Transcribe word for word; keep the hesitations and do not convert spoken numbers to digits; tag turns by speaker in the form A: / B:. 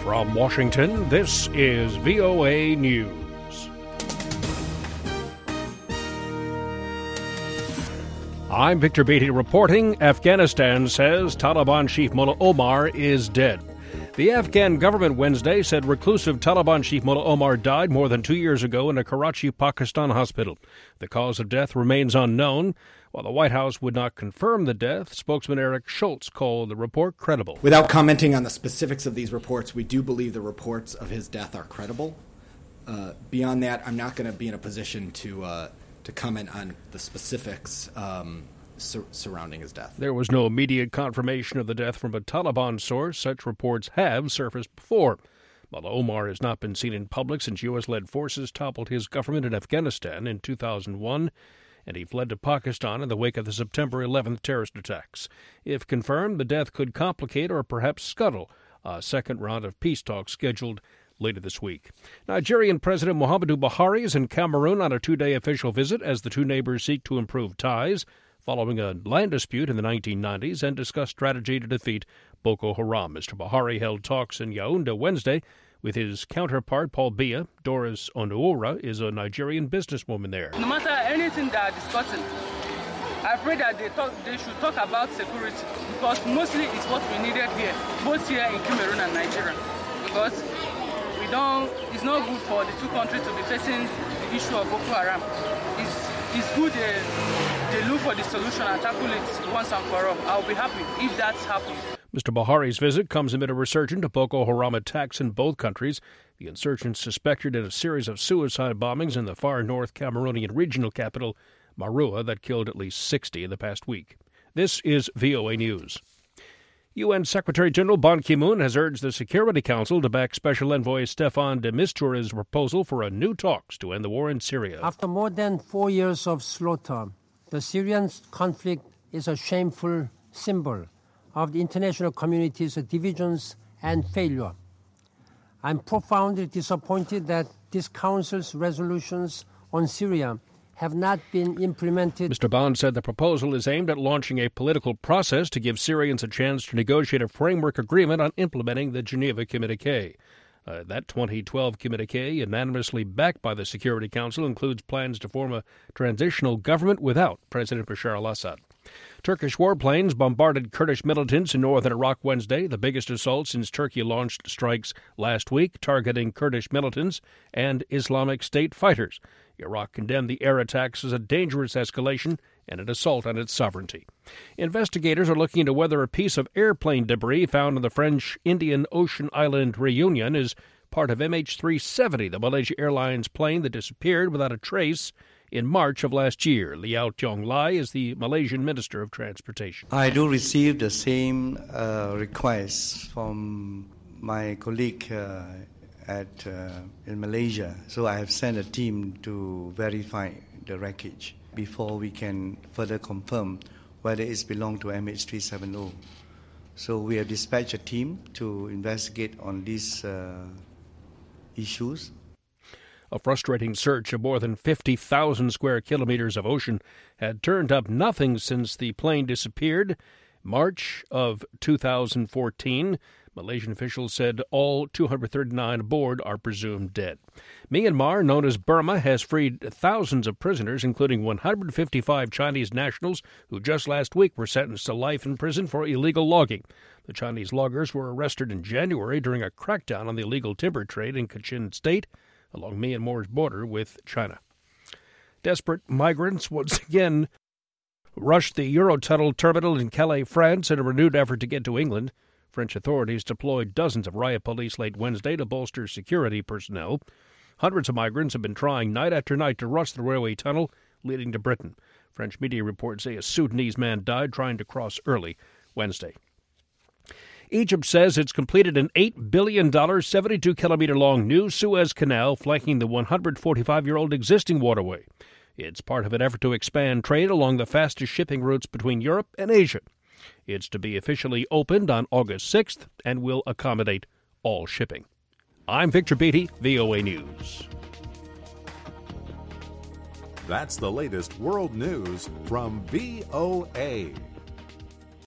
A: From Washington, this is V O A News. I'm Victor Beatty reporting. Afghanistan says Taliban chief Mullah Omar is dead. The Afghan government Wednesday said reclusive Taliban chief Mullah Omar died more than two years ago in a Karachi, Pakistan hospital. The cause of death remains unknown. While the White House would not confirm the death, spokesman Eric Schultz called the report credible.
B: Without commenting on the specifics of these reports, we do believe the reports of his death are credible. Uh, beyond that, I'm not going to be in a position to uh, to comment on the specifics um, sur- surrounding his death.
A: There was no immediate confirmation of the death from a Taliban source. Such reports have surfaced before. Mullah Omar has not been seen in public since U S-led forces toppled his government in Afghanistan in two thousand one, and he fled to Pakistan in the wake of the September eleventh terrorist attacks. If confirmed, the death could complicate or perhaps scuttle a second round of peace talks scheduled later this week. Nigerian President Muhammadu Buhari is in Cameroon on a two-day official visit as the two neighbors seek to improve ties following a land dispute in the nineteen nineties and discuss strategy to defeat Boko Haram. Mister Buhari held talks in Yaoundé Wednesday with his counterpart, Paul Biya. Doris Onuora is a Nigerian businesswoman there.
C: No matter anything they are discussing, I pray that they talk, they should talk about security, because mostly it's what we needed here, both here in Cameroon and Nigeria. Because we don't, it's not good for the two countries to be facing the issue of Boko Haram. It's, it's good they, they look for the solution and tackle it once and for all. I'll be happy if that happens.
A: Mister Buhari's visit comes amid a resurgence of Boko Haram attacks in both countries. The insurgents suspected in a series of suicide bombings in the far north Cameroonian regional capital, Marua, that killed at least sixty in the past week. This is V O A News. U N Secretary-General Ban Ki-moon has urged the Security Council to back Special Envoy Staffan de Misture's proposal for a new talks to end the war in Syria.
D: After more than four years of slaughter, the Syrian conflict is a shameful symbol of the international community's divisions and failure. I'm profoundly disappointed that this Council's resolutions on Syria have not been implemented.
A: Mister Bond said the proposal is aimed at launching a political process to give Syrians a chance to negotiate a framework agreement on implementing the Geneva Communiqué. Uh, that twenty twelve communiqué, unanimously backed by the Security Council, includes plans to form a transitional government without President Bashar al-Assad. Turkish warplanes bombarded Kurdish militants in northern Iraq Wednesday, the biggest assault since Turkey launched strikes last week targeting Kurdish militants and Islamic State fighters. Iraq condemned the air attacks as a dangerous escalation and an assault on its sovereignty. Investigators are looking into whether a piece of airplane debris found on the French-Indian Ocean island Réunion is part of M H three seventy, the Malaysia Airlines plane that disappeared without a trace in March of last year. Liao Tiong-Lai is the Malaysian Minister of Transportation.
E: I do receive the same uh, request from my colleague uh, at uh, in Malaysia. So I have sent a team to verify the wreckage before we can further confirm whether it belongs to M H three seventy. So we have dispatched a team to investigate on these uh, issues.
A: A frustrating search of more than fifty thousand square kilometers of ocean had turned up nothing since the plane disappeared. March of two thousand fourteen, Malaysian officials said all two hundred thirty-nine aboard are presumed dead. Myanmar, known as Burma, has freed thousands of prisoners, including one hundred fifty-five Chinese nationals who just last week were sentenced to life in prison for illegal logging. The Chinese loggers were arrested in January during a crackdown on the illegal timber trade in Kachin State, along Myanmar's border with China. Desperate migrants once again rushed the Eurotunnel terminal in Calais, France, in a renewed effort to get to England. French authorities deployed dozens of riot police late Wednesday to bolster security personnel. Hundreds of migrants have been trying night after night to rush the railway tunnel leading to Britain. French media reports say a Sudanese man died trying to cross early Wednesday. Egypt says it's completed an eight billion dollars, seventy-two kilometer long new Suez Canal flanking the one hundred forty-five-year-old existing waterway. It's part of an effort to expand trade along the fastest shipping routes between Europe and Asia. It's to be officially opened on August sixth and will accommodate all shipping. I'm Victor Beatty, V O A News.
F: That's the latest world news from V O A.